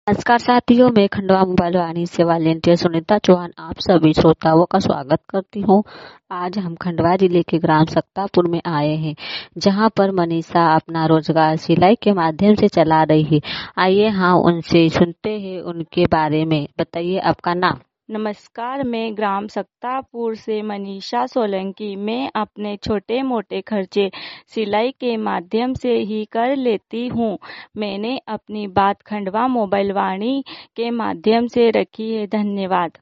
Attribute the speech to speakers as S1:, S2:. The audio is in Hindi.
S1: नमस्कार साथियों, मैं खंडवा मोबाइल वाणी से वॉलेंटियर सुनीता चौहान आप सभी श्रोताओं का स्वागत करती हूँ। आज हम खंडवा जिले के ग्राम सक्तापुर में आए हैं, जहाँ पर मनीषा अपना रोजगार सिलाई के माध्यम से चला रही है। आइए उनसे सुनते हैं उनके बारे में। बताइए आपका नाम।
S2: नमस्कार, मैं ग्राम सक्तापुर से मनीषा सोलंकी। मैं अपने छोटे मोटे खर्चे सिलाई के माध्यम से ही कर लेती हूँ। मैंने अपनी बात खंडवा मोबाइल वाणी के माध्यम से रखी है। धन्यवाद।